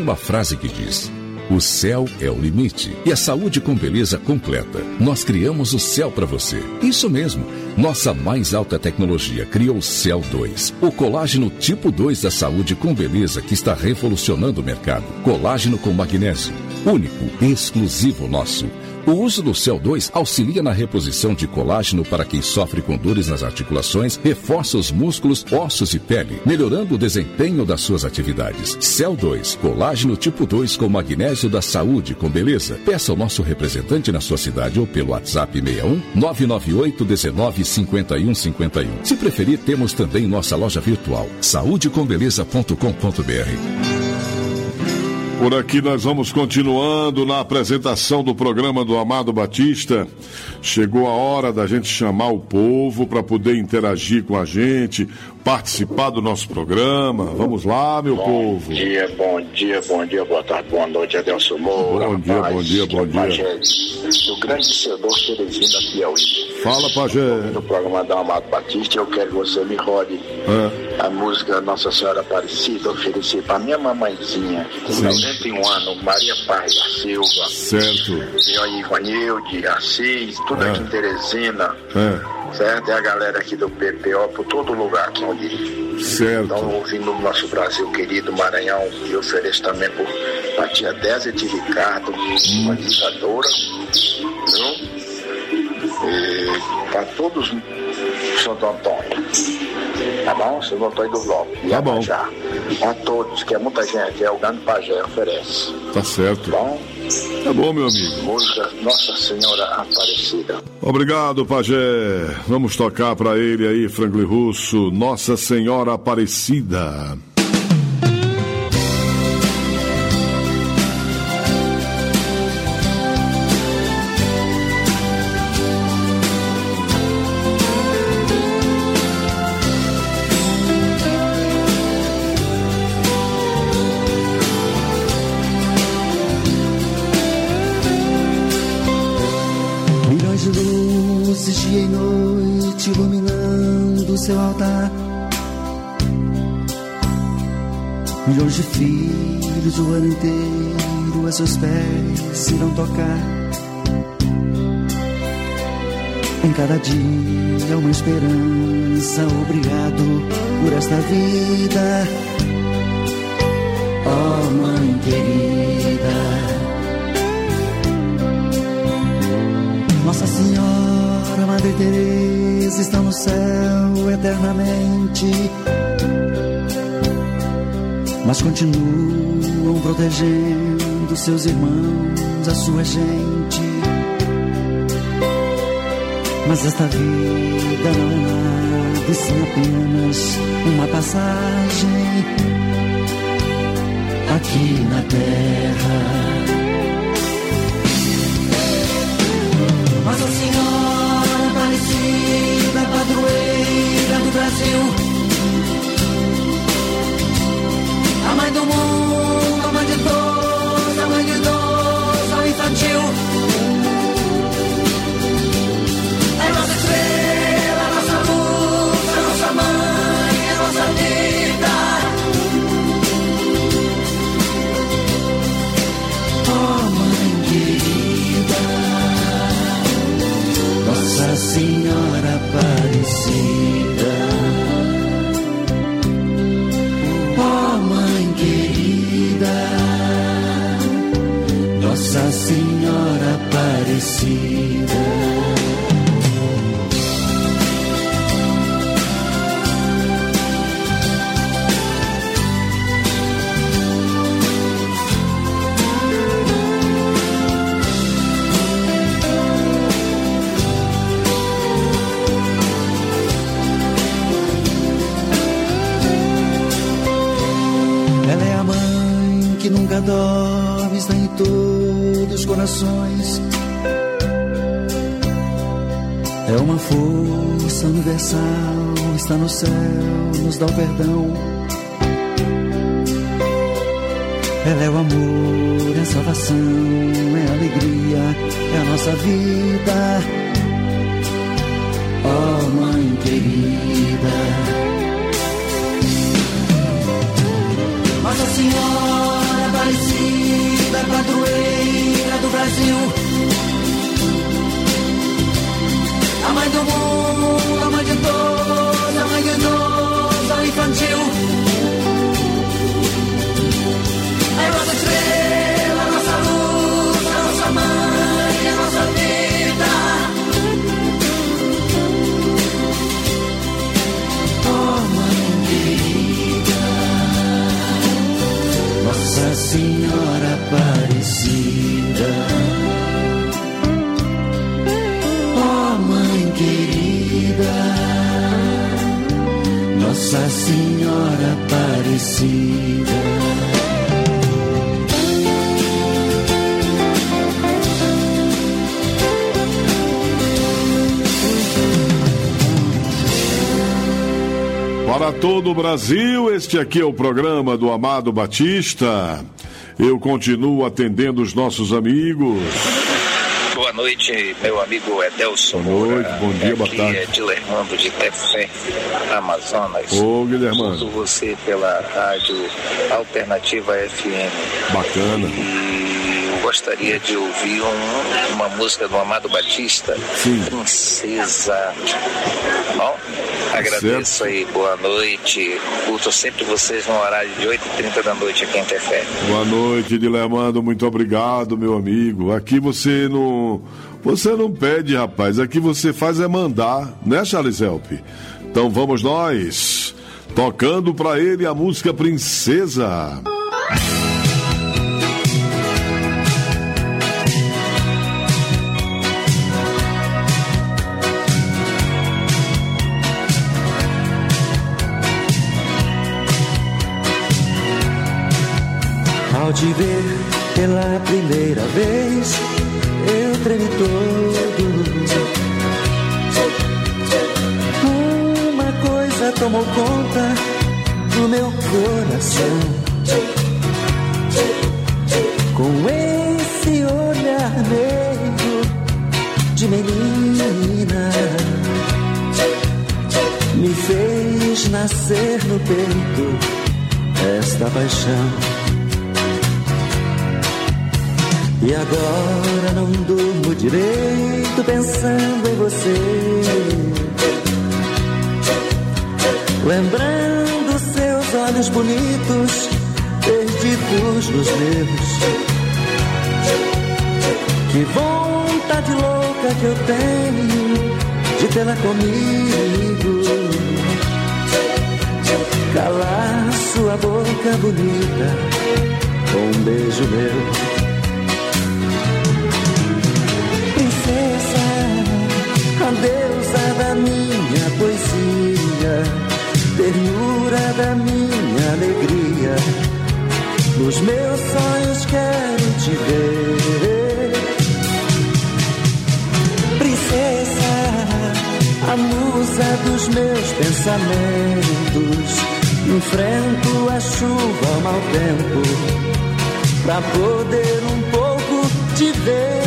uma frase que diz: o céu é o limite e a saúde com beleza completa. Nós criamos o céu para você. Isso mesmo. Nossa mais alta tecnologia criou o Cell 2, o colágeno tipo 2 da saúde com beleza que está revolucionando o mercado. Colágeno com magnésio, único, exclusivo nosso. O uso do Cell 2 auxilia na reposição de colágeno para quem sofre com dores nas articulações, reforça os músculos, ossos e pele, melhorando o desempenho das suas atividades. Cell 2, colágeno tipo 2 com magnésio da saúde com beleza. Peça ao nosso representante na sua cidade ou pelo WhatsApp 61 998 19 51 51. Se preferir, temos também nossa loja virtual, saudecombeleza.com.br. Por aqui nós vamos continuando na apresentação do programa do Amado Batista. Chegou a hora da gente chamar o povo para poder interagir com a gente, participar do nosso programa. Vamos lá, meu povo. Bom dia, boa tarde, boa noite, Adelson Moura. Bom dia. Do grande Cedor Teresina, Piauí. Fala, Pajé. No programa do Amado Batista, eu quero que você me rode a música Nossa Senhora Aparecida, oferecer para minha mamãezinha, que tem 91 anos, Maria Paz da Silva. Certo. Meu Ivanilde, Assis, tudo aqui em Teresina. Certo? É a galera aqui do PPO, por todo lugar aqui onde. Certo. Então, ouvindo o nosso Brasil querido, Maranhão, e ofereço também para a tia Désia de Ricardo, uma Isadora, viu? E para todos Santo Antônio, tá bom? Santo Antônio do Bloco. Tá bom. Já. A todos, que é muita gente, é o Grande Pajé oferece. Tá certo. Tá bom? Tá bom, meu amigo. Música Nossa Senhora Aparecida. Obrigado, Pajé. Vamos tocar pra ele aí, Franklin Russo, Nossa Senhora Aparecida. Dia e noite iluminando o seu altar, milhões de filhos o ano inteiro a seus pés irão tocar. Em cada dia uma esperança, obrigado por esta vida, ó Mãe querida. Nossa Senhora Madre Teresa está no céu eternamente, mas continuam protegendo seus irmãos, a sua gente. Mas esta vida não é nada, e sim apenas uma passagem aqui na terra. Nossa Senhora Aparecida, padroeira do Brasil, a mãe do mundo, a mãe de todos, a mãe de idoso, ao infantil. É nossa estrela, a nossa luz, a nossa mãe, a nossa vida. Oh, mãe querida, Nossa Senhora Aparecida, ó Mãe querida, Nossa Senhora Aparecida. Nunca dorme, está em todos os corações. É uma força universal, está no céu, nos dá o perdão. Ela é o amor, é a salvação, é a alegria, é a nossa vida. Oh, Mãe querida, Nossa Senhora Aparecida, Nossa Senhora Aparecida. Para todo o Brasil, este aqui é o programa do Amado Batista. Eu continuo atendendo os nossos amigos. Boa noite, meu amigo Edelson. Boa noite, bom dia, boa tarde. Aqui é Dilermando de Tefé, Amazonas. Ô, Guilhermando. Ouço você pela rádio Alternativa FM. Bacana. E eu gostaria de ouvir uma música do Amado Batista. Sim. Princesa. Bom, agradeço aí, boa noite. Curto sempre vocês no horário de 8h30 da noite aqui em Tefé. Boa noite, Dilermando, muito obrigado, meu amigo. Aqui você não pede, rapaz, aqui você faz é mandar, né, Charles Help? Então vamos nós, tocando pra ele a música Princesa. Ao te ver pela primeira vez, eu tremi todo. Uma coisa tomou conta do meu coração. Com esse olhar meio de menina, me fez nascer no peito esta paixão. E agora não durmo direito pensando em você, lembrando seus olhos bonitos perdidos nos meus. Que vontade louca que eu tenho de tê-la comigo, calar sua boca bonita com um beijo meu. A deusa da minha poesia, ternura da minha alegria, nos meus sonhos quero te ver. Princesa, a musa dos meus pensamentos, enfrento a chuva ao mau tempo, pra poder um pouco te ver.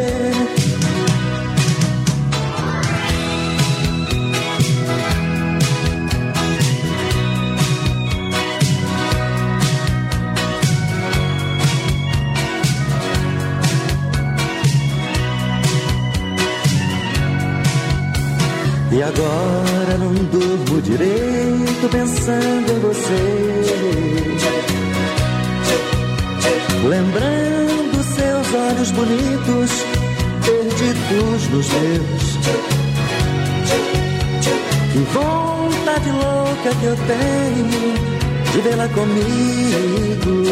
E agora não durmo direito pensando em você, lembrando seus olhos bonitos perdidos nos meus. Que vontade louca que eu tenho de vê-la comigo,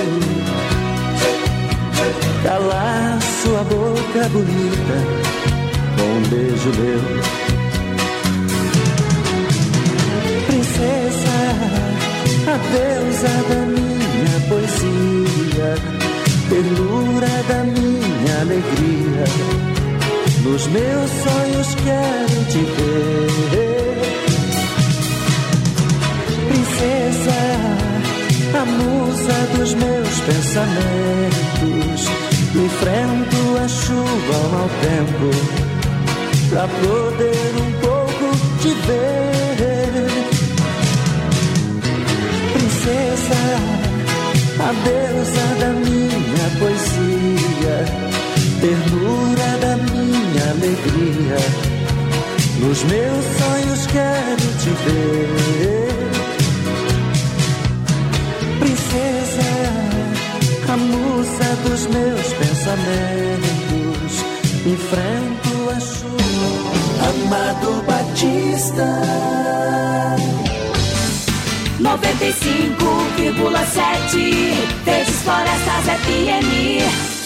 calar sua boca bonita com um beijo meu. A deusa da minha poesia, ternura da minha alegria, nos meus sonhos quero te ver. Princesa, a musa dos meus pensamentos, enfrento a chuva ao mau tempo, pra poder um pouco te ver. Princesa, a deusa da minha poesia, ternura da minha alegria, nos meus sonhos quero te ver. Princesa, a musa dos meus pensamentos, enfrento a chuva. Amado Batista 95,7 Verdes Florestas FM.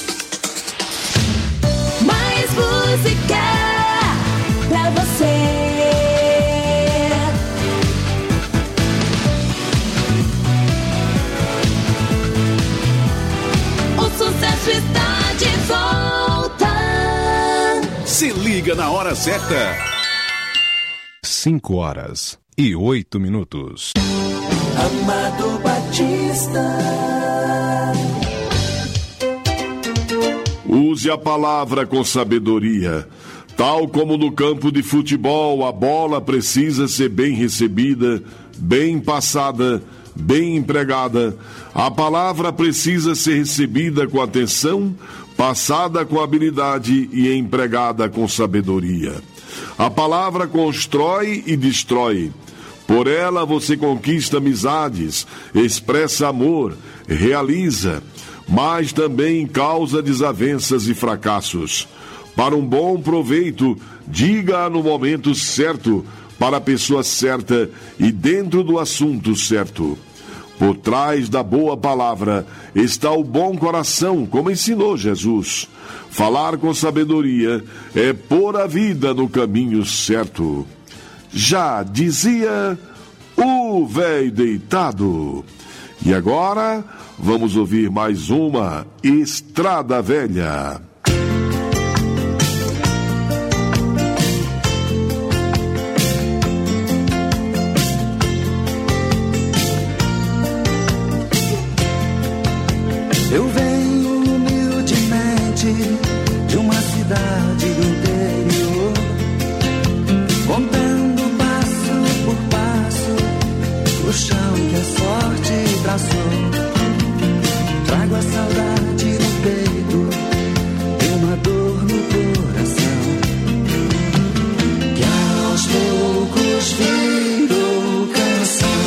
Mais música pra você. notícia na hora certa. 5:08. Amado Batista. Use a palavra com sabedoria. Tal como no campo de futebol, a bola precisa ser bem recebida, bem passada, bem empregada. A palavra precisa ser recebida com atenção, passada com habilidade e empregada com sabedoria. A palavra constrói e destrói. Por ela você conquista amizades, expressa amor, realiza, mas também causa desavenças e fracassos. Para um bom proveito, diga no momento certo, para a pessoa certa e dentro do assunto certo. Por trás da boa palavra está o bom coração, como ensinou Jesus. Falar com sabedoria é pôr a vida no caminho certo. Já dizia o véi deitado. E agora vamos ouvir mais uma Estrada Velha. Eu venho humildemente de uma cidade do interior, contando passo por passo o chão que a sorte traçou. Trago a saudade no peito e uma dor no coração, que aos poucos virou canção.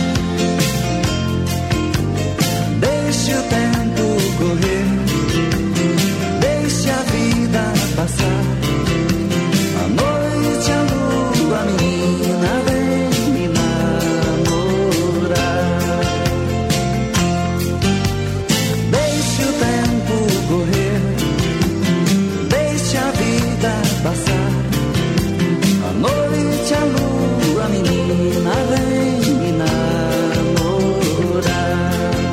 Deixe o tempo correr, deixe a vida passar. A noite, a lua, menina, vem me namorar. Deixe o tempo correr, deixe a vida passar. A noite, a lua, menina, vem me namorar.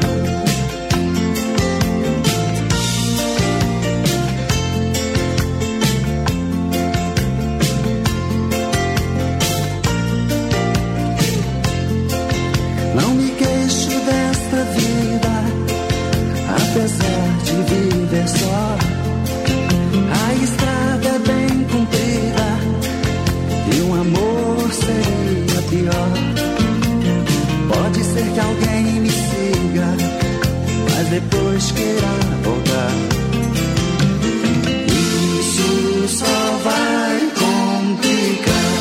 Não me queixo desta vida, apesar de viver só. A estrada é bem comprida e um amor seria pior. Pode ser que alguém me siga, mas depois queira voltar. Isso só vai complicar.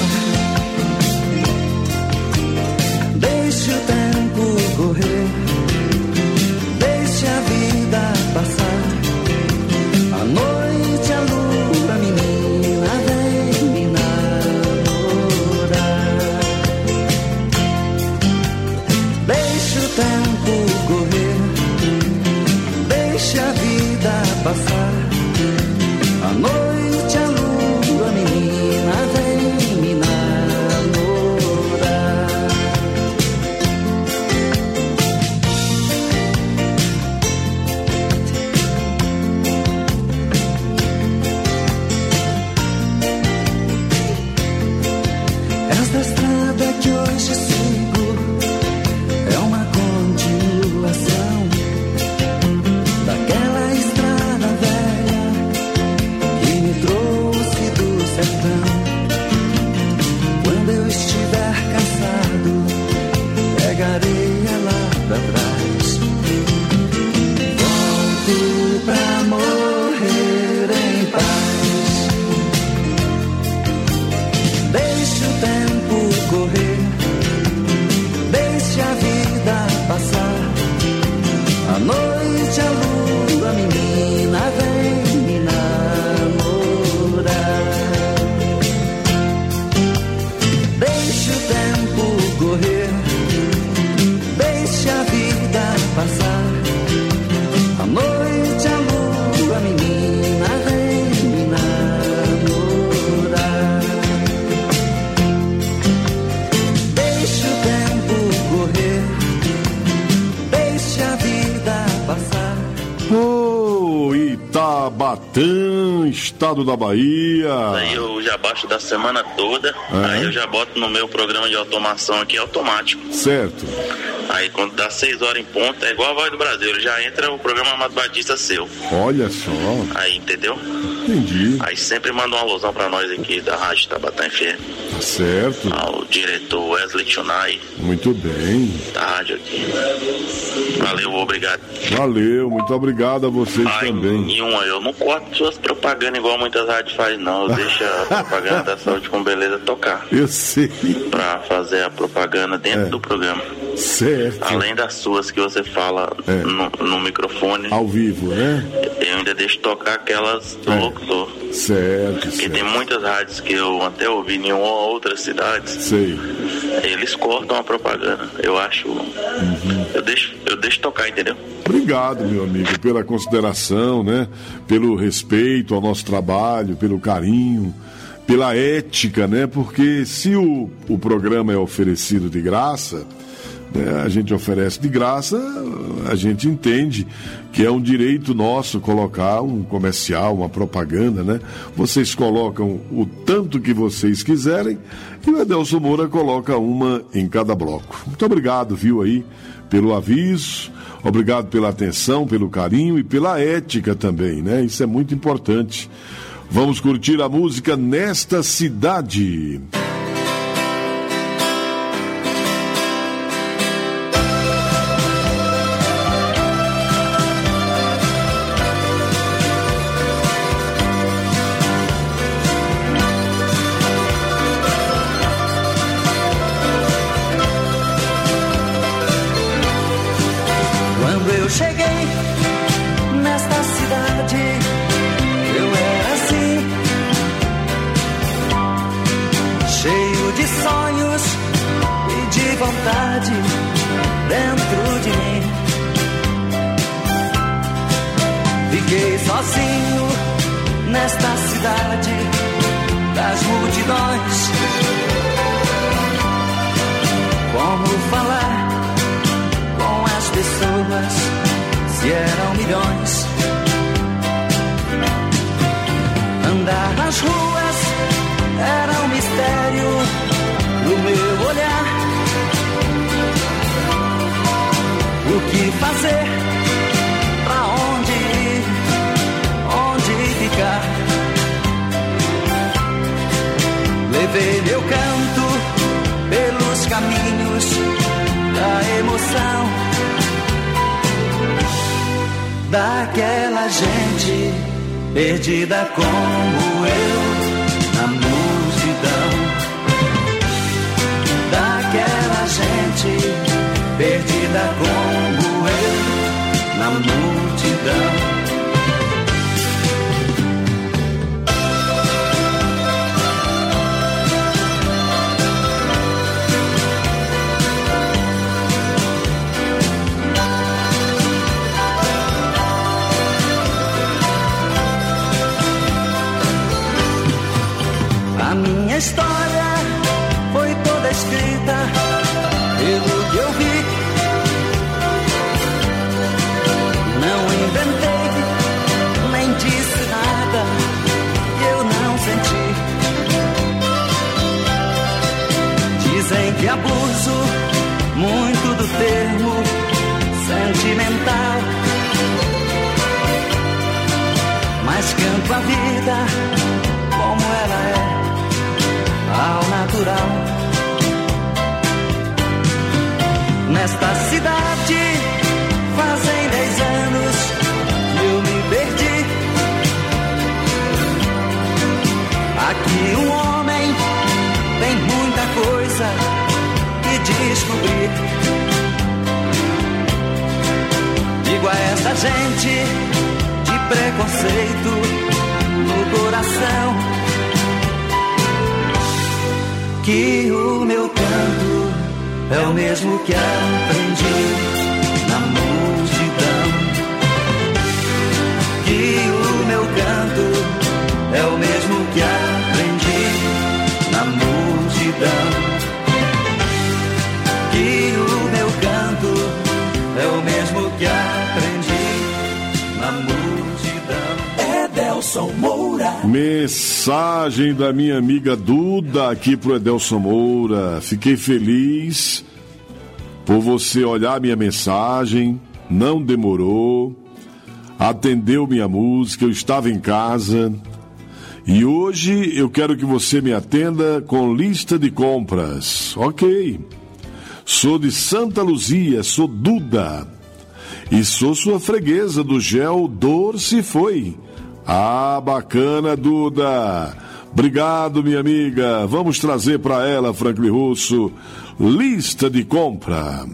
Deixe o tempo correr, deixe a vida passar. A noite, a lua, menina, vem me namorar. Deixe o tempo correr, deixe a vida passar. A noite, a lua, menina, vem me namorar. Esta estrada que hoje sigo é uma continuação daquela estrada velha que me trouxe do sertão. Quando eu estiver cansado, pegarei ela pra trás. Volto pra morrer em paz. Deixe o tempo correr, deixe a vida passar. A noite, a lua, menina, vem me namorar. Deixe o tempo correr, deixe a vida passar. A noite, a lua, menina, vem me namorar. Deixe o tempo correr, deixe a vida passar. Oh, Itabaiana. Jabatã, estado da Bahia. Aí eu já baixo da semana toda, aí eu já boto no meu programa de automação aqui automático. Certo. Aí quando dá 6 horas em ponto, é igual a Voz do Brasil, já entra o programa Amado Batista seu. Olha só. Aí, entendeu? Entendi. Aí sempre manda uma alusão pra nós aqui da Rádio Tabatã FM. Tá certo. Ao diretor Wesley Chunai. Muito bem. Da rádio aqui. Valeu, obrigado. Valeu, muito obrigado a vocês também. E eu não corto suas propagandas igual muitas rádios fazem, não. Eu deixo a propaganda da Saúde com Beleza tocar. Eu sei. Pra fazer a propaganda dentro do programa. Certo. Além das suas que você fala no microfone. Ao vivo, né? Eu ainda deixo tocar aquelas do locutor. Certo. Porque tem muitas rádios que eu até ouvi em uma ou outra cidade. Sei. Eles cortam a propaganda. Eu acho. Eu deixo tocar, entendeu? Obrigado, meu amigo, pela consideração, né? Pelo respeito ao nosso trabalho, pelo carinho, pela ética, né? Porque se o programa é oferecido de graça, né? A gente oferece de graça, a gente entende que é um direito nosso colocar um comercial, uma propaganda, né? Vocês colocam o tanto que vocês quiserem e o Edelson Moura coloca uma em cada bloco. Muito obrigado, viu, aí, pelo aviso. Obrigado pela atenção, pelo carinho e pela ética também, né? Isso é muito importante. Vamos curtir a música Nesta Cidade. Dentro de mim, fiquei sozinho nesta cidade das multidões. Como falar com as pessoas se eram milhões? Andar nas ruas era um mistério no meu olhar. O que fazer? Pra onde ir? Onde ficar? Levei meu canto pelos caminhos da emoção daquela gente perdida como eu na multidão. Daquela gente perdida como eu na multidão. A minha história foi toda escrita pelo que eu vi. Não inventei, nem disse nada que eu não senti. Dizem que abuso muito do termo sentimental, mas canto a vida como ela é, ao natural. Nesta cidade fazem 10 anos que eu me perdi. Aqui um homem tem muita coisa que descobrir. Digo a essa gente de preconceito no coração que o meu canto é o mesmo que aprendi na multidão. Que o meu canto é o mesmo que aprendi na multidão. Que o meu canto é o mesmo que aprendi na multidão. Edelson Moura. Mensagem da minha amiga Duda aqui pro Edelson Moura. Fiquei feliz por você olhar minha mensagem, não demorou, atendeu minha música, eu estava em casa e hoje eu quero que você me atenda com lista de compras. Ok, sou de Santa Luzia, sou Duda e sou sua freguesa do gel Dor Se Foi. Ah, bacana, Duda. Obrigado, minha amiga. Vamos trazer para ela, Franklin Russo, lista de compra.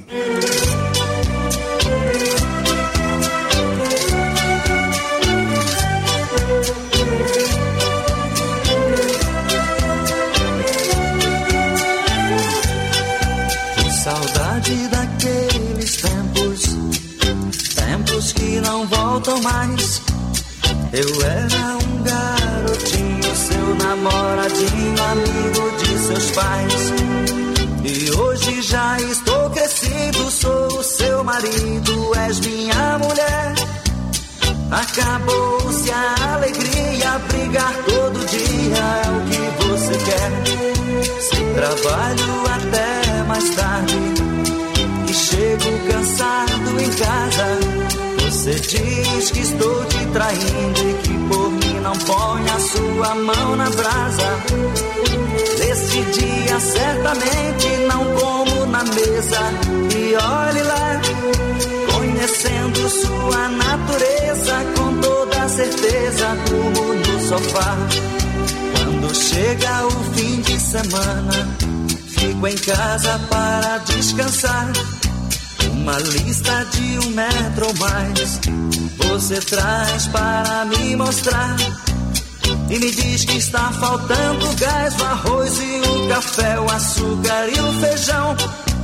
Que saudade daqueles tempos que não voltam mais. Eu era um garotinho, seu namoradinho, amigo de seus pais. E hoje já estou crescido, sou o seu marido, és minha mulher. Acabou-se a alegria, brigar todo dia é o que você quer. Se trabalho até mais tarde e chego cansado em casa, você diz que estou te traindo e que por mim não põe a sua mão na brasa. Neste dia certamente não como na mesa. E olhe lá, conhecendo sua natureza, com toda certeza durmo no sofá. Quando chega o fim de semana, fico em casa para descansar. Uma lista de 1 metro ou mais você traz para me mostrar. E me diz que está faltando o gás, o arroz e o café, o açúcar e o feijão,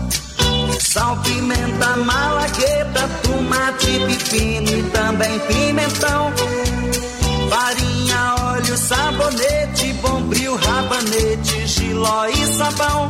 sal, pimenta, malagueta, tomate, pepino e também pimentão, farinha, óleo, sabonete, bombril, rabanete, jiló e sabão,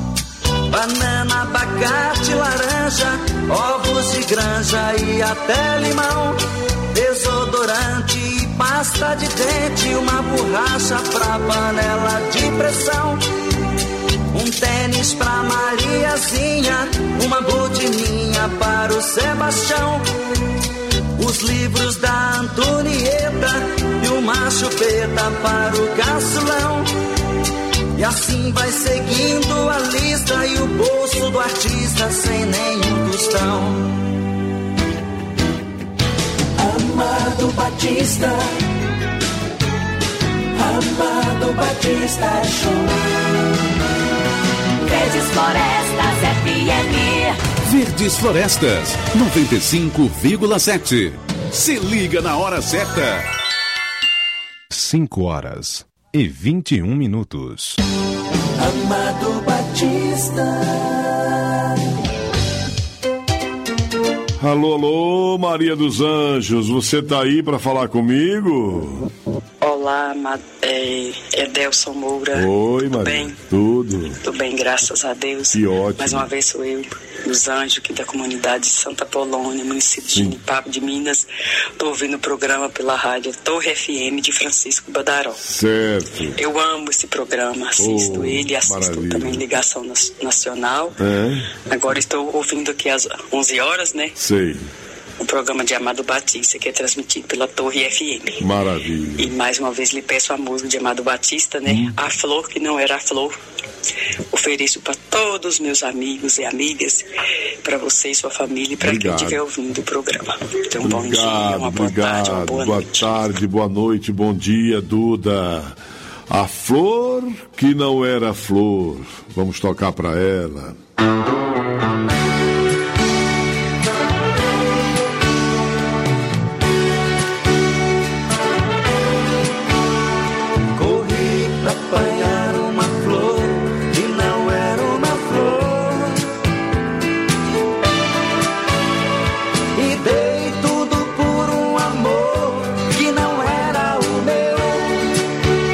banana, abacate, laranja, ovos de granja e até limão, desodorante e pasta de dente, uma borracha pra panela de pressão, um tênis pra Mariazinha, uma botininha para o Sebastião, os livros da Antonieta e uma chupeta para o Caçulão. E assim vai seguindo a lista e o bolso do artista sem nenhum tostão. Amado Batista, Amado Batista é show. Verdes Florestas FM. Verdes Florestas, 95,7. Se liga na hora certa. 5h21. Amado Batista. Alô, alô, Maria dos Anjos, você tá aí para falar comigo? Olá, Edelson Moura. Oi, tudo Maria. Bem? Tudo bem, graças a Deus. Que ótimo. Mais uma vez sou eu, dos Anjos, aqui da comunidade de Santa Polônia, município de Genipapo de Minas. Estou ouvindo o programa pela rádio Torre FM de Francisco Badaró. Certo. Eu amo esse programa, assisto ele, assisto maravilha. também Ligação Nacional. Agora estou ouvindo aqui às 11 horas, né? Sei. O programa de Amado Batista, que é transmitido pela Torre FM. Maravilha. E mais uma vez lhe peço a música de Amado Batista, né? A Flor que Não Era Flor. Ofereço para todos os meus amigos e amigas, para você e sua família, e para quem estiver ouvindo o programa. Então, um bom dia, uma boa tarde, uma boa noite. Boa tarde, boa noite, bom dia, Duda. A flor que não era flor. Vamos tocar para ela.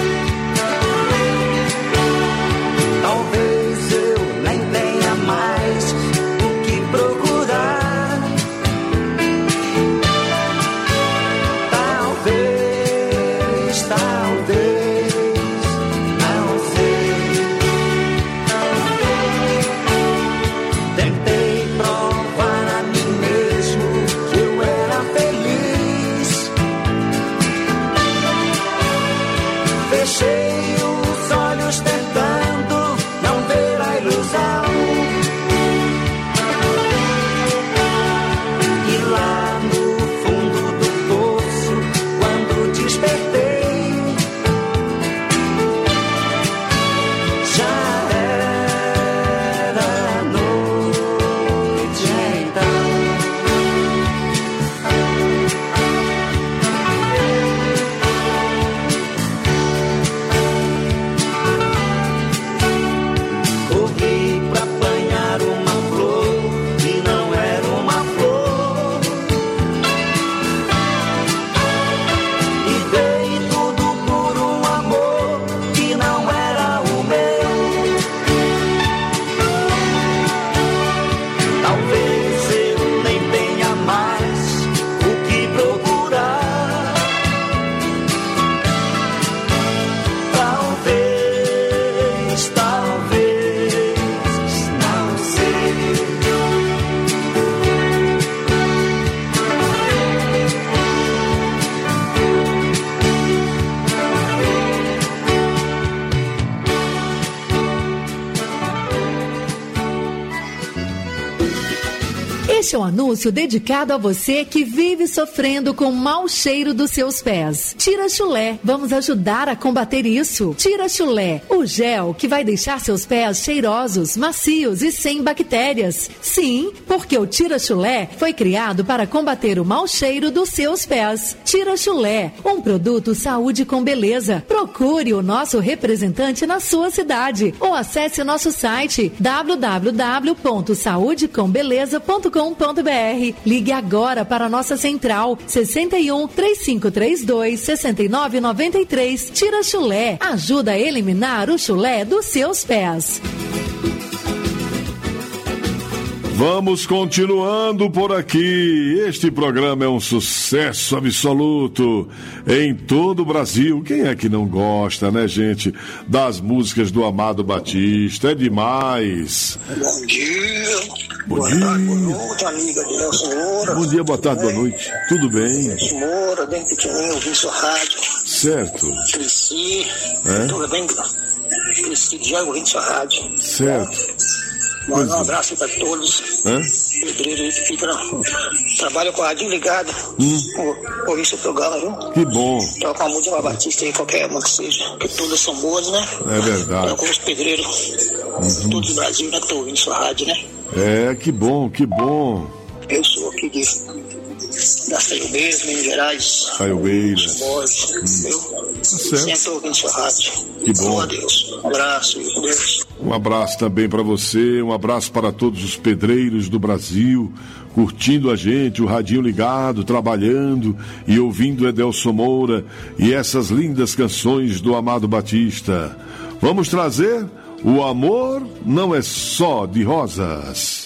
Talvez eu nem tenha mais Este é um anúncio dedicado a você que vive sofrendo com o mau cheiro dos seus pés. Tira Chulé, vamos ajudar a combater isso. Tira Chulé, o gel que vai deixar seus pés cheirosos, macios e sem bactérias. Sim, porque o Tira Chulé foi criado para combater o mau cheiro dos seus pés. Tira Chulé, um produto saúde com beleza. Procure o nosso representante na sua cidade ou acesse o nosso site www.saudecombeleza.com.br. Ligue agora para a nossa central 61 3532 6993. Tira Chulé, ajuda a eliminar o chulé dos seus pés. Vamos continuando por aqui. Este programa é um sucesso absoluto em todo o Brasil. Quem é que não gosta, né, gente, das músicas do Amado Batista? É demais. Bom dia. Bom dia. Tarde, boa noite, amiga de Nelson Moura. Bom dia, boa tarde, boa noite. Tudo bem? Nelson Moura, bem pequenininho, ouvindo sua rádio. Certo. Cresci. Tudo bem? Cresci já ouvindo sua rádio. Certo. Manda um abraço para todos. Pedreiro que fica trabalha com a rádio ligada. Ouvir seu programa, viu? Que bom. Toca uma música Batista aí, qualquer uma que seja. Porque todas são boas, né? É verdade. Toca os pedreiros. Todos do Brasil, né? Que estão ouvindo sua rádio, né? É, que bom, que bom. Eu sou aqui da Saiobeiras, Minas Gerais. Saiobeiras. Sempre estou ouvindo sua rádio. Que bom. A Deus. Um abraço, Deus. Um abraço também para você, um abraço para todos os pedreiros do Brasil, curtindo a gente, o radinho ligado, trabalhando e ouvindo Edelson Moura e essas lindas canções do Amado Batista. Vamos trazer O Amor Não É Só de Rosas.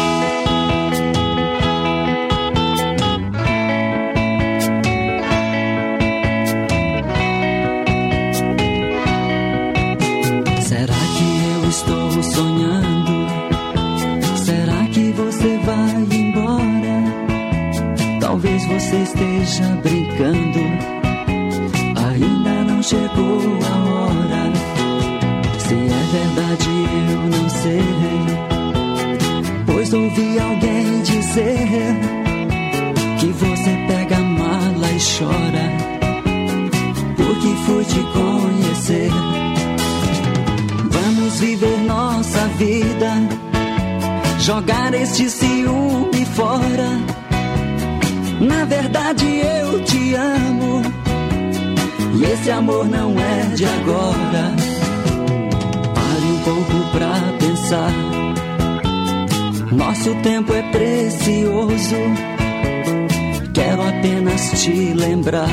Estou sonhando. Será que você vai embora? Talvez você esteja brincando. Ainda não chegou a hora. Se é verdade eu não sei, pois ouvi alguém dizer que você pega a mala e chora, porque fui te conhecer. Vamos viver nossa vida, jogar este ciúme fora. Na verdade eu te amo, e esse amor não é de agora. Pare um pouco pra pensar, nosso tempo é precioso. Quero apenas te lembrar,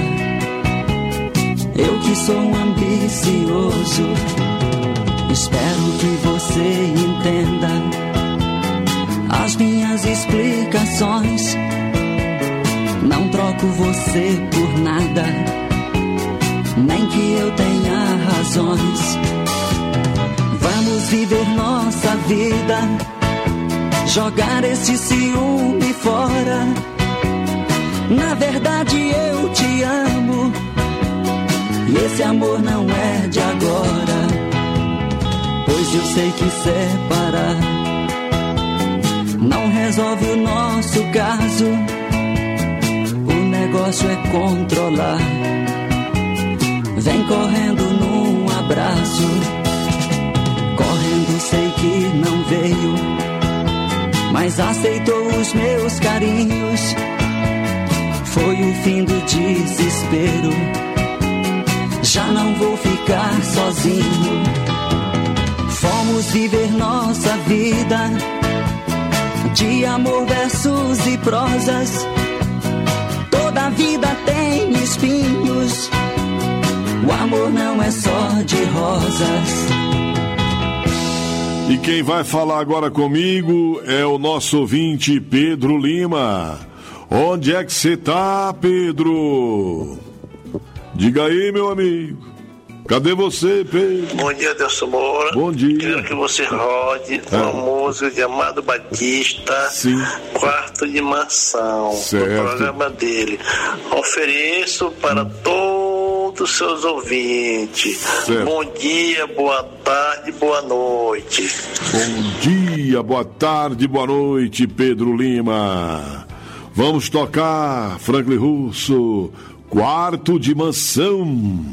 eu que sou um ambicioso. Espero que você entenda as minhas explicações. Não troco você por nada, nem que eu tenha razões. Vamos viver nossa vida, jogar esse ciúme fora. Na verdade eu te amo, e esse amor não é de agora. Pois eu sei que separar não resolve o nosso caso. O negócio é controlar. Vem correndo num abraço. Correndo sei que não veio, mas aceitou os meus carinhos. Foi o fim do desespero. Já não vou ficar sozinho. Vamos viver nossa vida de amor, versos e prosas. Toda vida tem espinhos, o amor não é só de rosas. E quem vai falar agora comigo é o nosso ouvinte Pedro Lima. Onde é que você tá, Pedro? Diga aí, meu amigo. Cadê você, Pedro? Bom dia, Edelson Moura. Bom dia. Quero que você rode uma música de Amado Batista. Sim. Quarto de Mansão. Certo. No programa dele. Ofereço para todos todos os seus ouvintes. Certo. Bom dia, boa tarde, boa noite. Bom dia, boa tarde, boa noite, Pedro Lima. Vamos tocar, Franklin Russo, Quarto de Mansão.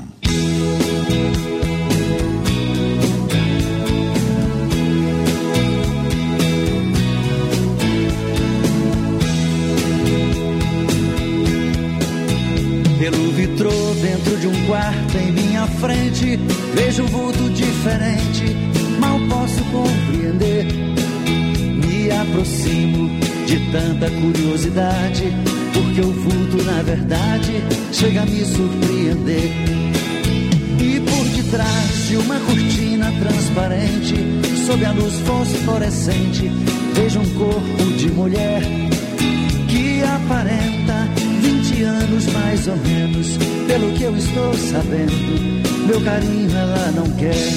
Pelo vitrô dentro de um quarto em minha frente, vejo um vulto diferente, mal posso compreender. Me aproximo de tanta curiosidade, porque o vulto na verdade chega a me surpreender. E por detrás de uma cortina transparente, sob a luz fosforescente, vejo um corpo de mulher que aparenta 20 anos mais ou menos. Pelo que eu estou sabendo, meu carinho ela não quer.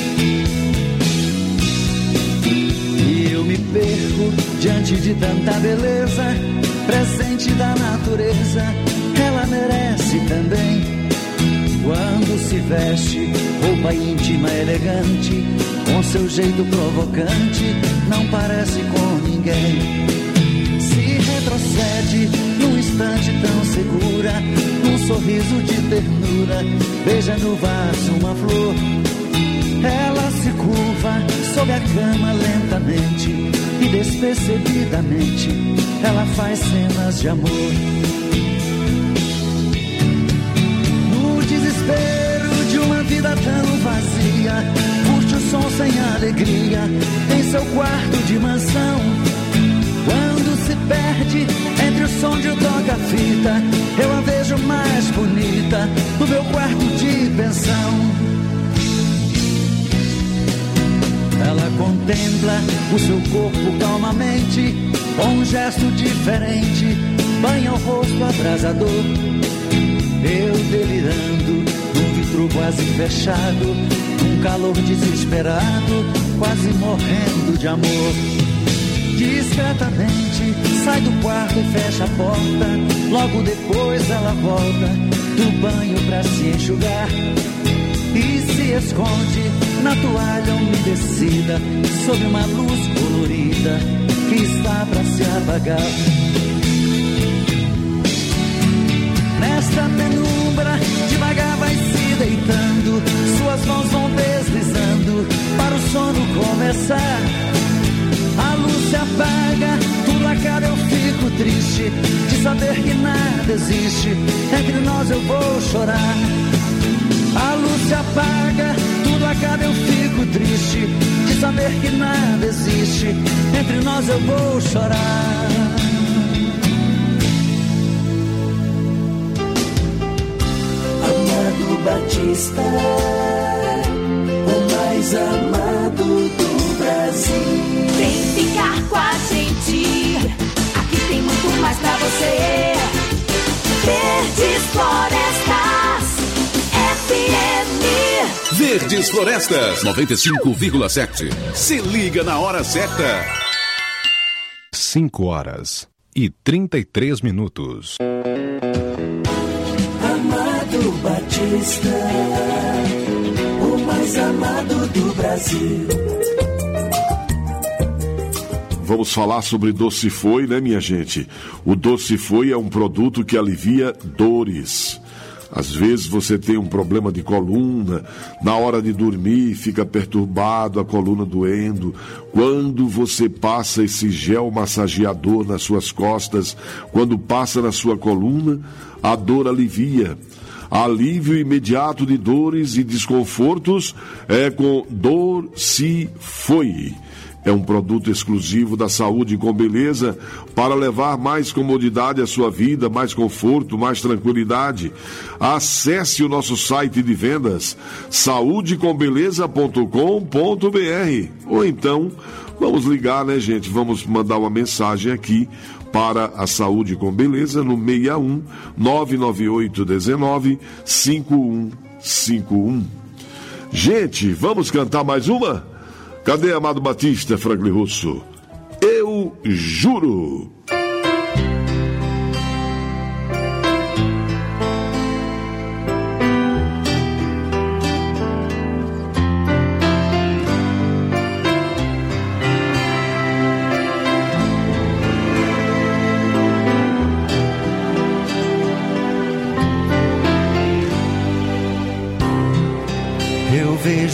E eu me perco diante de tanta beleza, presente da natureza, ela merece também. Quando se veste roupa íntima elegante, com seu jeito provocante, não parece com ninguém. Retrocede num instante tão segura, num sorriso de ternura, beija no vaso uma flor. Ela se curva sob a cama lentamente e despercebidamente ela faz cenas de amor. No desespero de uma vida tão vazia, curte o som sem alegria em seu quarto de mansão. Quando se perde entre o som de um toca-fita, eu a vejo mais bonita no meu quarto de pensão. Ela contempla o seu corpo calmamente, com um gesto diferente, banha o rosto abrasador. Eu delirando, num vitro quase fechado, num calor desesperado, quase morrendo de amor. Discretamente sai do quarto e fecha a porta. Logo depois ela volta do banho pra se enxugar e se esconde na toalha umedecida, sob uma luz colorida que está pra se apagar. Nesta penumbra devagar vai se deitando, suas mãos vão deslizando para o sono começar. A luz se apaga, tudo acaba, eu fico triste de saber que nada existe, entre nós eu vou chorar. A luz se apaga, tudo acaba, eu fico triste de saber que nada existe, entre nós eu vou chorar. Amado Batista, o mais amado do Brasil. Vem ficar com a gente, aqui tem muito mais pra você. Verdes Florestas FM. Verdes Florestas 95,7. Se liga na hora certa. 5h33. Amado Batista, o mais amado do Brasil. Vamos falar sobre Docifoi, né, minha gente? O Docifoi é um produto que alivia dores. Às vezes você tem um problema de coluna, na hora de dormir fica perturbado, a coluna doendo. Quando você passa esse gel massageador nas suas costas, quando passa na sua coluna, a dor alivia. Alívio imediato de dores e desconfortos é com Docifoi. É um produto exclusivo da Saúde com Beleza para levar mais comodidade à sua vida, mais conforto, mais tranquilidade. Acesse o nosso site de vendas saudecombeleza.com.br ou então vamos ligar, né, gente? Vamos mandar uma mensagem aqui para a Saúde com Beleza no 61 998 19 5151. Gente, vamos cantar mais uma? Cadê Amado Batista, Franklin Russo? Eu juro.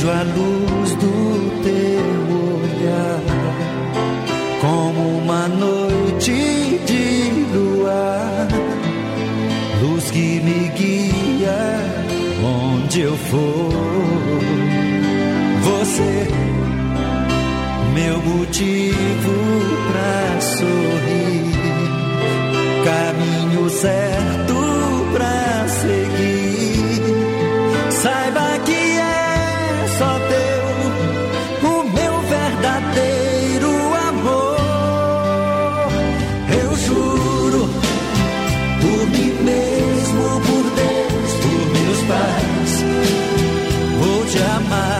vejo a luz do teu olhar como uma noite de luar, luz que me guia onde eu for. Você, meu motivo pra sorrir, caminho certo pra seguir. Saiba que é só teu o meu verdadeiro amor. Eu juro por mim mesmo, por Deus, por meus pais, vou te amar.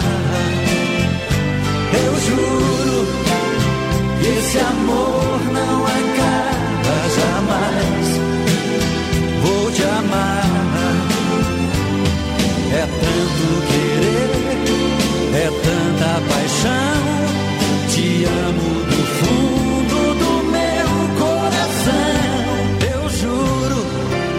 Eu juro que esse amor não acaba jamais. Vou te amar. É tanto querer, é tanta paixão. Te amo do fundo do meu coração. Eu juro.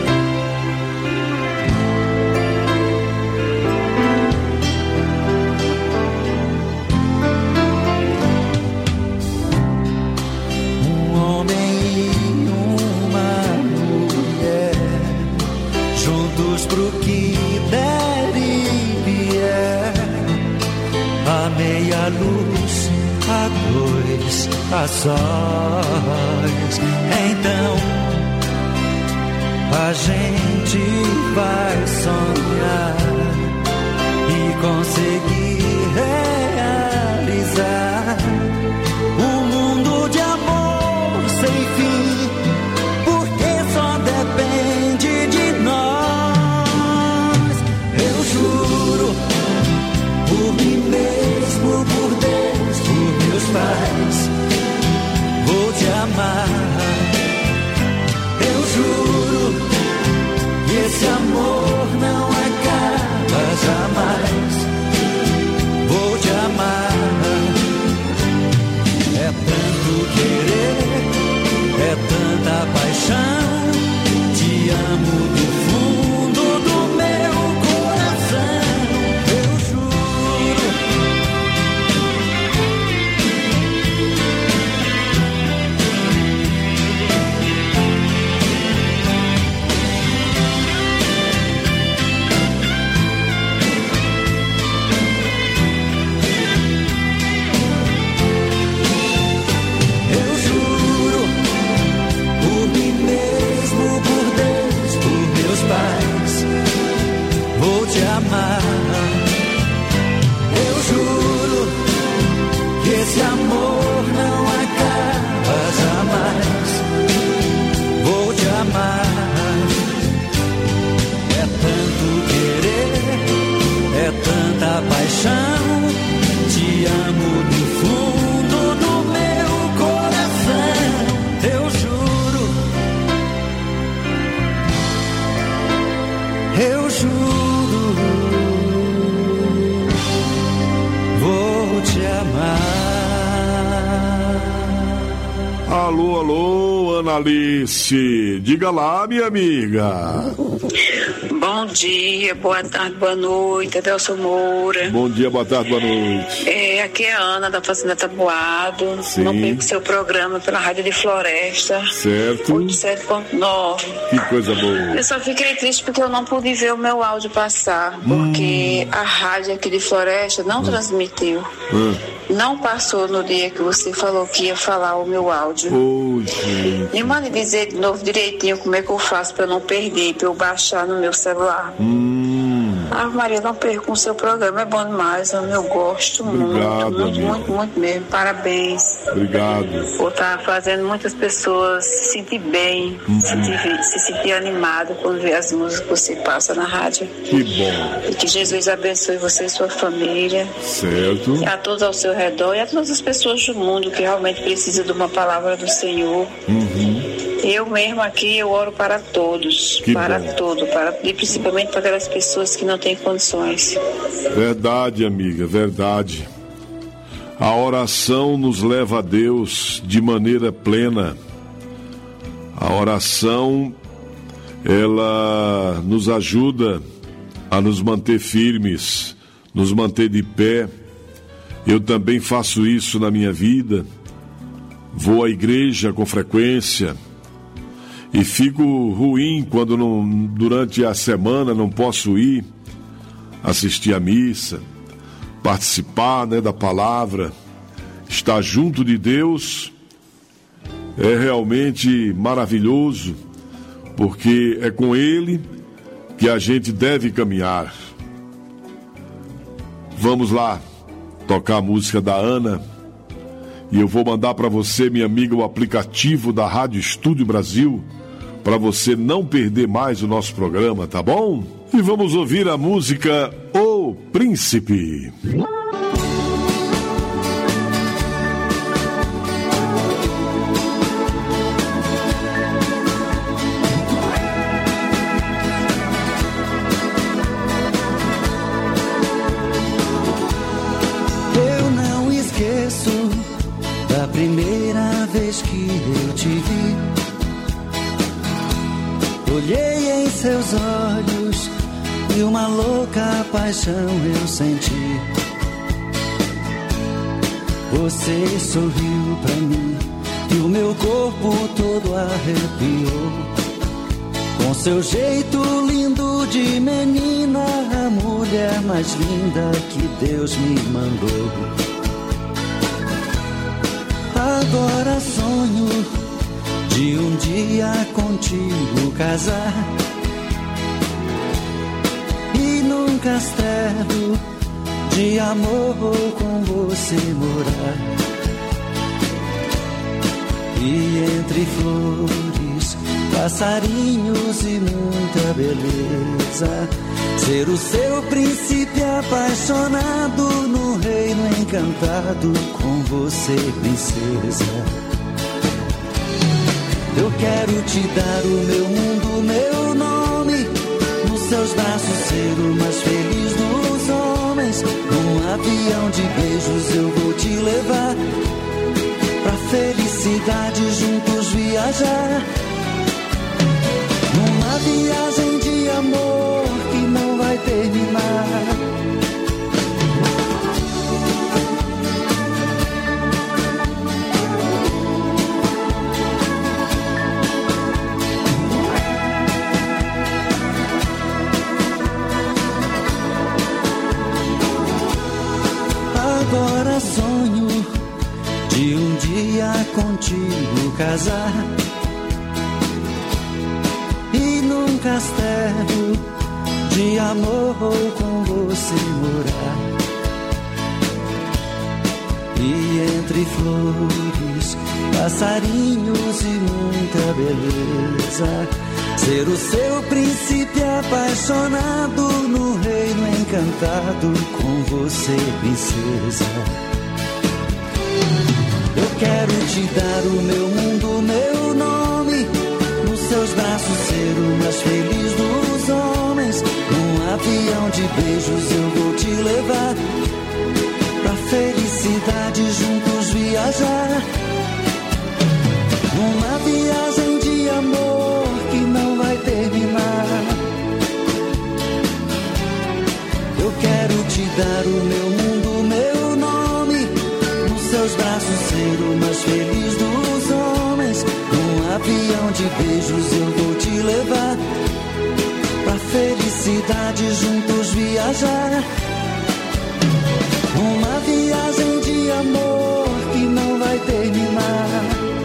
Um homem e uma mulher, juntos pro que der e vier, a meia luz, a dois, a sós. Então a gente vai sonhar e conseguir realizar um mundo de amor sem fim, porque só depende de nós. Eu juro por mim mesmo, por Deus, por meus pais, vou te amar. Eu juro que esse amor não acaba jamais. Vou te amar. É tanto querer, é tanta paixão. Te amo do fundo do meu coração. Eu juro. Eu juro por mim mesmo, por Deus, por meus pais, vou te amar. Eu juro que esse amor não acaba jamais. Vou te amar. É tanto querer, é tanta paixão. Te amo do fundo do meu coração. Eu juro. Eu juro. Vou te amar. Alô, alô, Analice. Diga lá, minha amiga. Bom dia, boa tarde, boa noite, Adelson Moura. Bom dia, boa tarde, boa noite. Aqui é a Ana da Fazenda Tabuado. Sim. Não perco seu programa pela Rádio de Floresta. Certo. 87.9. Que coisa boa. Eu só fiquei triste porque eu não pude ver o meu áudio passar. Porque a rádio aqui de Floresta não transmitiu. Não passou no dia que você falou que ia falar o meu áudio. Gente. Me mande dizer de novo direitinho como é que eu faço pra eu não perder, pra eu baixar no meu celular. Maria, não perca o seu programa, é bom demais, eu gosto. Obrigado, muito mesmo. Parabéns. Obrigado. Por estar fazendo muitas pessoas se sentir bem, se sentir animado quando vê as músicas que você passa na rádio. Que bom. E que Jesus abençoe você e sua família. Certo. E a todos ao seu redor e a todas as pessoas do mundo que realmente precisam de uma palavra do Senhor. Eu mesmo aqui, eu oro para todos, e principalmente para aquelas pessoas que não têm condições. Verdade, amiga, verdade. A oração nos leva a Deus de maneira plena. A oração, ela nos ajuda a nos manter firmes nos manter de pé. Eu também faço isso na minha vida. Vou à igreja com frequência e fico ruim quando durante a semana não posso ir assistir a missa, participar, da palavra, estar junto de Deus. É realmente maravilhoso, porque é com Ele que a gente deve caminhar. Vamos lá tocar a música da Ana. E eu vou mandar para você, minha amiga, o aplicativo da Rádio Estúdio Brasil, para você não perder mais o nosso programa, tá bom? E vamos ouvir a música O Príncipe. Eu não esqueço da primeira vez que eu te vi. Olhei em seus olhos e uma louca paixão eu senti. Você sorriu pra mim e o meu corpo todo arrepiou. Com seu jeito lindo de menina, a mulher mais linda que Deus me mandou. Agora sonho de um dia contigo casar e num castelo de amor com você morar. E entre flores, passarinhos e muita beleza, ser o seu príncipe apaixonado no reino encantado com você, princesa. Eu quero te dar o meu mundo, meu nome, nos seus braços ser o mais feliz dos homens. Num avião de beijos eu vou te levar pra felicidade juntos viajar. Numa viagem de amor que não vai terminar. Agora sonho de um dia contigo casar e num castelo de amor com você morar. E entre flores, passarinhos e muita beleza, ser o seu príncipe apaixonado no reino encantado com você, princesa. Eu quero te dar o meu mundo, meu nome, nos seus braços ser o mais feliz dos homens. Num avião de beijos eu vou te levar pra felicidade juntos viajar. Numa viagem de amor que não vai terminar. Eu quero te dar o meu mundo, meu nome, nos seus braços ser o mais feliz dos homens. Num avião de beijos eu vou te levar pra felicidade juntos viajar. Uma viagem de amor que não vai terminar.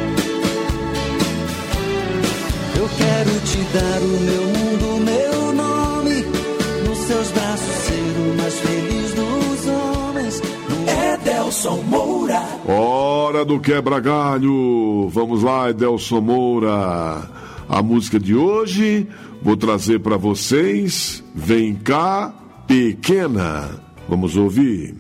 Eu quero te dar o meu mundo, meu nome, nos seus braços ser o mais feliz dos homens. Edelson Moura. Hora do quebra-galho. Vamos lá, Edelson Moura. A música de hoje vou trazer para vocês. Vem cá, pequena. Vamos ouvir.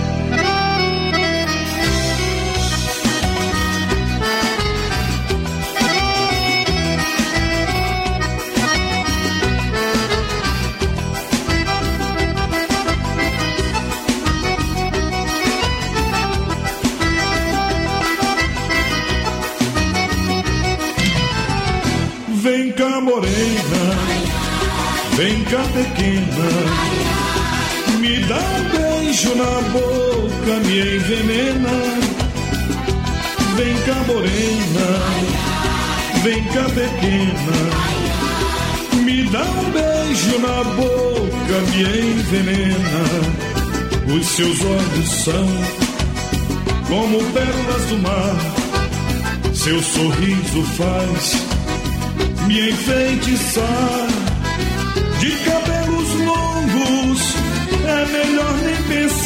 Vem cá, morena, vem cá, pequena, Me dá um beijo na boca, me envenena. Vem cá, morena, vem cá, pequena. Me dá um beijo na boca, me envenena. Os seus olhos são como pérolas do mar. Seu sorriso faz me enfeitiçar. De cabelos longos é melhor nem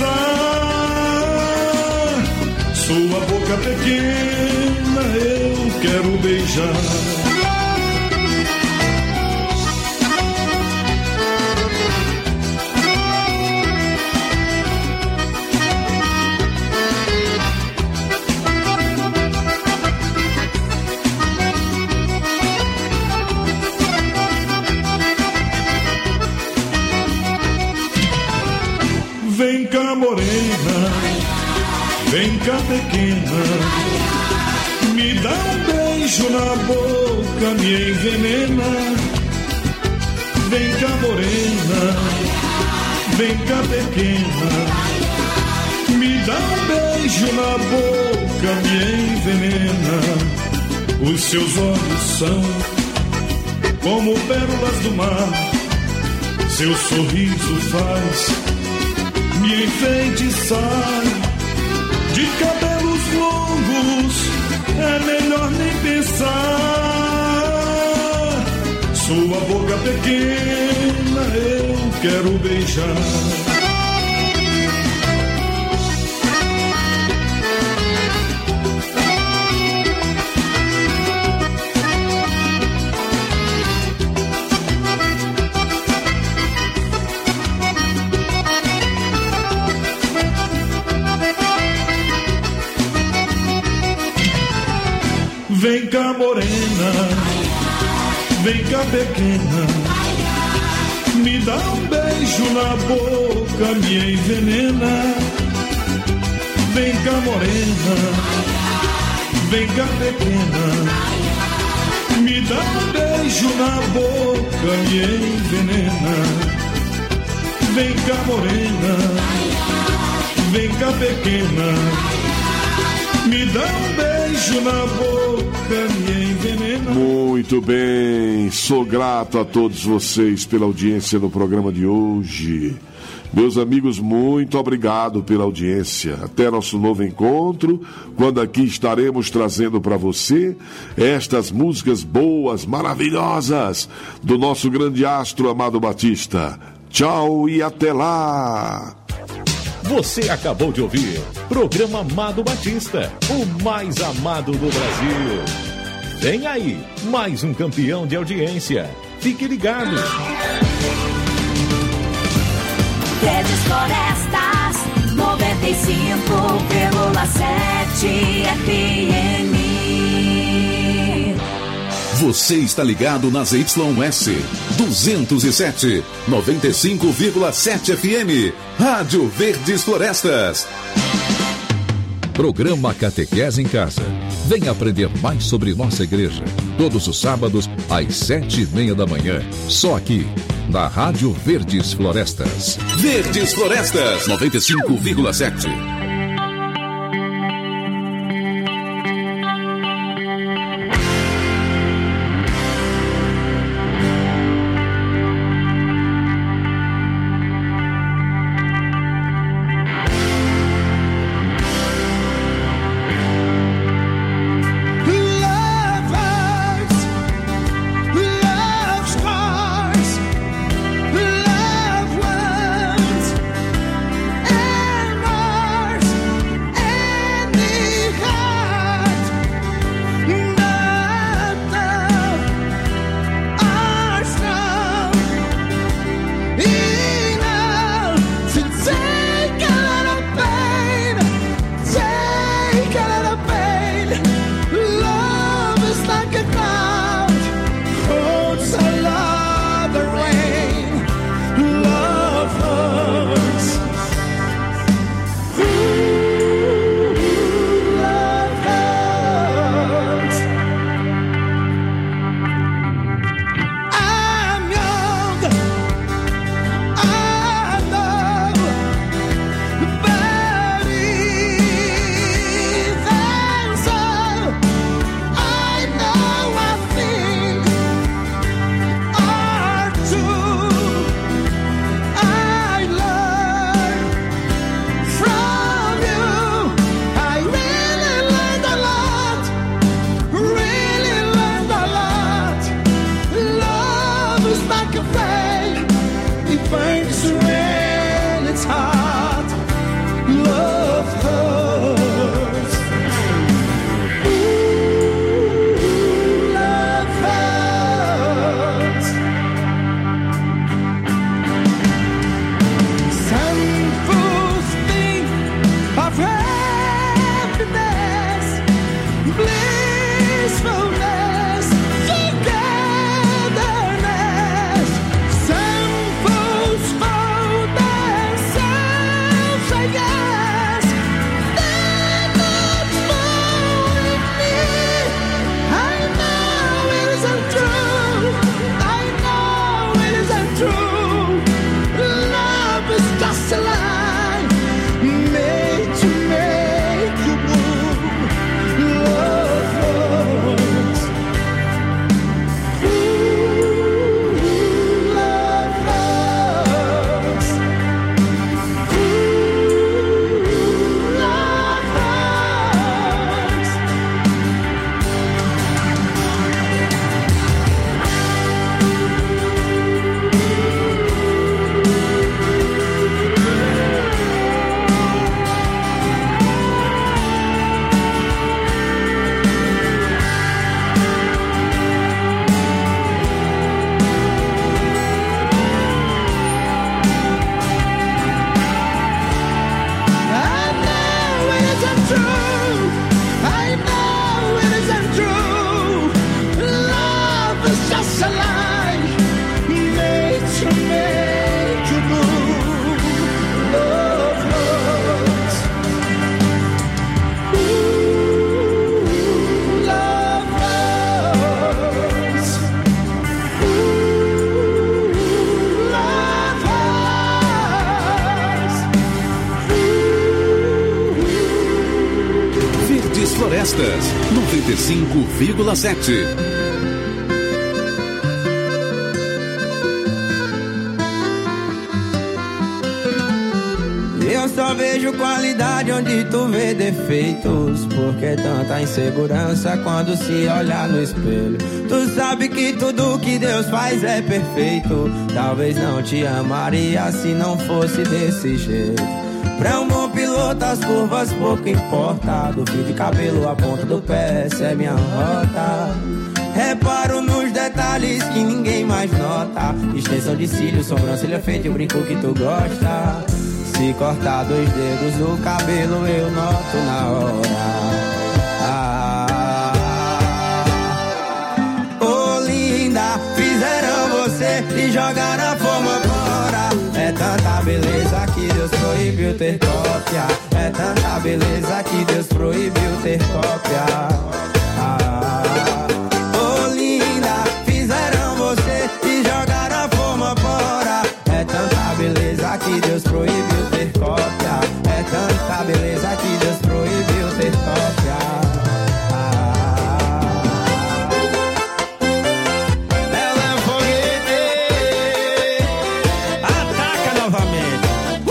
pensar. Sua boca pequena eu quero beijar. Vem cá, morena, vem cá, pequena. Me dá um beijo na boca, me envenena. Vem cá, morena, vem cá, pequena. Me dá um beijo na boca, me envenena. Os seus olhos são como pérolas do mar. Seu sorriso faz me enfeitiçar. De cabelos longos é melhor nem pensar. Sua boca pequena eu quero beijar. Vem cá, morena, vem cá, pequena. Me dá um beijo na boca, me envenena. Vem cá, morena, vem cá, pequena. Me dá um beijo na boca, me envenena. Vem cá, morena, vem cá, pequena. Me dá um beijo na boca, me envenena. Muito bem, sou grato a todos vocês pela audiência no programa de hoje. Meus amigos, muito obrigado pela audiência. Até nosso novo encontro, quando aqui estaremos trazendo para você estas músicas boas, maravilhosas do nosso grande astro Amado Batista. Tchau e até lá! Você acabou de ouvir Programa Amado Batista, o mais amado do Brasil. Vem aí, mais um campeão de audiência. Fique ligado. Verdes Florestas, 95,7 FM. Você está ligado nas YS 207, 95,7 FM. Rádio Verdes Florestas. Programa Catequese em Casa. Venha aprender mais sobre nossa igreja. Todos os sábados, às 7:30 da manhã. Só aqui, na Rádio Verdes Florestas. Verdes Florestas, 95,7. Love Florestas, 95,7. Eu só vejo qualidade onde tu vê defeitos. Porque tanta insegurança quando se olhar no espelho. Tu sabe que tudo que Deus faz é perfeito. Talvez não te amaria se não fosse desse jeito. Pra um bom piloto as curvas pouco importa. Do fio de cabelo à ponta do pé, essa é minha rota. Reparo nos detalhes que ninguém mais nota. Extensão de cílios, sobrancelha feita e o brinco que tu gosta. Se cortar 2 dedos no cabelo eu noto na hora. Oh linda, fizeram você e jogaram a forma fora. É tanta beleza que Deus proibiu ter cópia. É tanta beleza que Deus proibiu ter cópia. Oh linda, fizeram você e jogaram a forma fora. É tanta beleza que Deus proibiu ter cópia. É tanta beleza que Deus proibiu ter cópia. Ela é um foguete. Ataca novamente.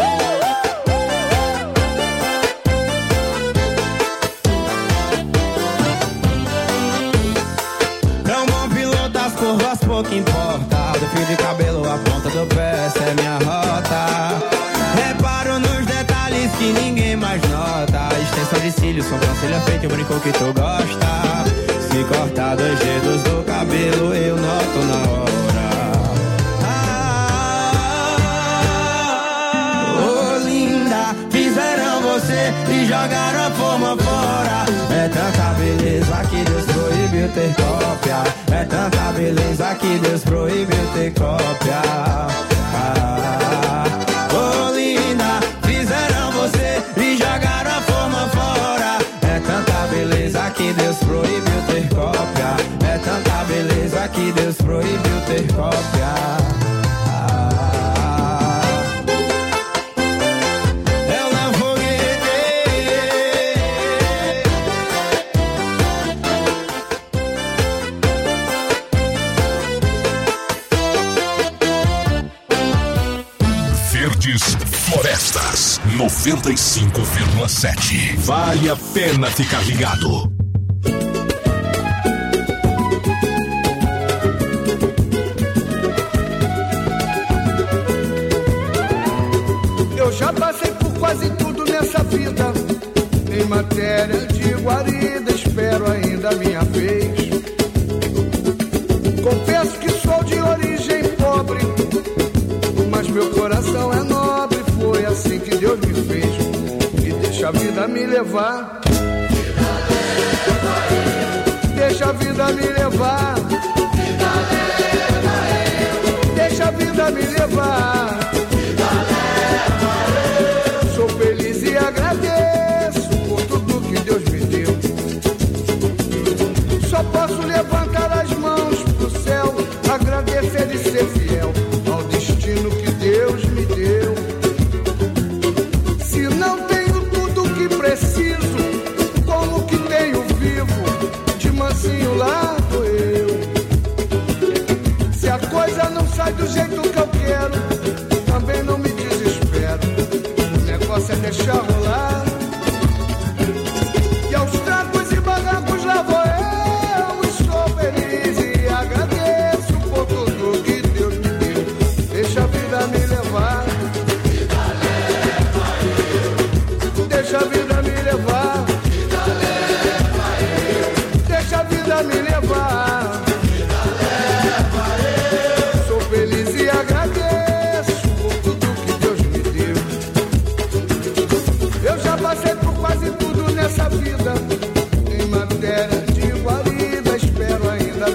Pra um bom piloto as curvas pouco importa. Do fio de cabelo à ponta do pé, essa é minha rota. Reparo nos detalhes que ninguém mais nota. Extensão de cílios, sobrancelha feita e o brinco que tu gosta. Se cortar 2 dedos do cabelo eu noto na hora. Oh linda, fizeram você e jogaram a forma fora. É tanta beleza que Deus proibiu ter cópia. É tanta beleza que Deus proibiu ter cópia. Oh linda, fizeram você e jogaram a forma fora. É tanta beleza que Deus proibiu ter cópia. É tanta beleza que Deus proibiu ter cópia. Florestas 95,7. Vale a pena ficar ligado. Eu já passei por quase tudo nessa vida. Em matéria de guarida, espero ainda a minha vez. Confesso que sou de origem pobre, mas meu coração é nobre. Foi assim que Deus me fez. E deixa a vida me levar. Deixa a vida me levar. Deixa a vida me levar. Sou feliz e agradeço por tudo que Deus me deu. Só posso levantar as mãos pro céu, agradecer e ser fiel ao destino que Deus me deu. Se não tenho tudo o que preciso, como que tenho vivo de mansinho lá